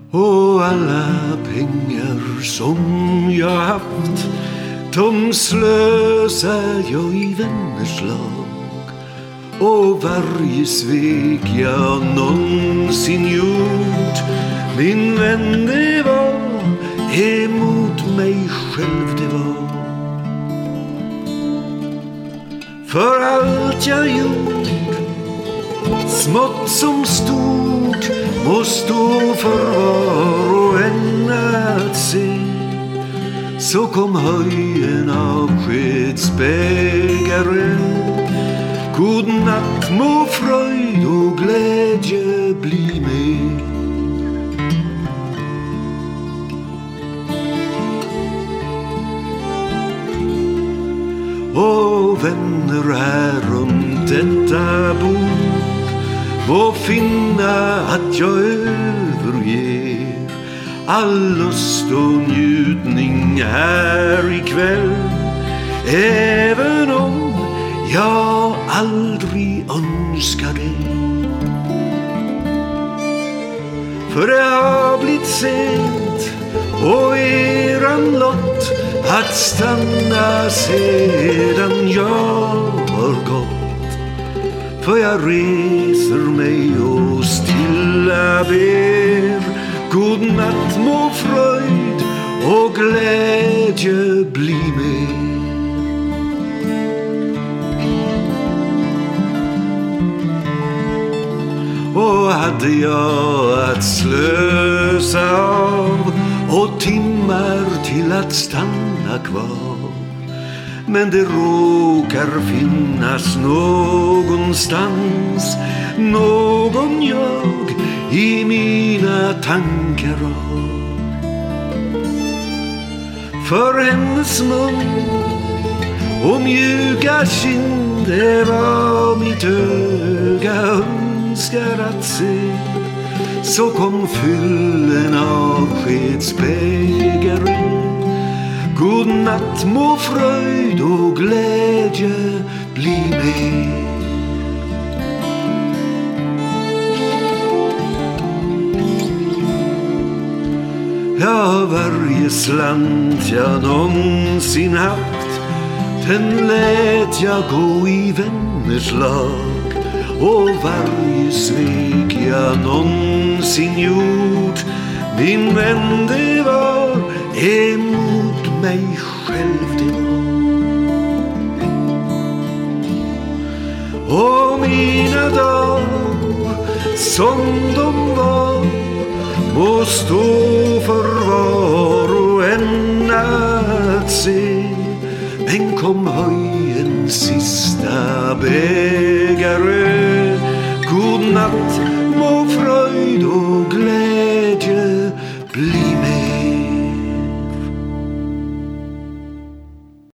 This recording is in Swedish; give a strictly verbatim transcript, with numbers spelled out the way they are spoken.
Och alla pengar som jag haft, de slösar jag i vänners lag. Och varje svek jag någonsin gjort, min vän, det var emot mig själv det var. För allt jag gjort, smått som stort, måste stå för var och en att se. Så kom höjen avskedsbägare, god natt, må fröjd och glädje bli med. Och vänner här runt detta bord må finna att jag överger all lust och njutning här ikväll, även om jag aldrig önskar det. För det har blivit sent och eran lott att stanna sedan jag har gått. För jag reser mig och stilla ber, god natt, må fröjd och glädje bli med. Och hade jag att slösa av och timmar till att stanna kvar, men det råkar finnas någonstans någon jag i mina tankar har. För hennes mun och mjuka kind, det var mitt öga önskar att se. Så kom fyllen av skedsbägare, god natt, må fröjd och glädje bli med. Ja, varje slant jag någonsin haft, den lät jag gå i vänners lag. Och varje svek jag någonsin gjort, min vän, det var emot mig själv det var. Och mina dagar som de var må stå för var och en att se. Men kom höjen sista bägare, god natt, må fröjd och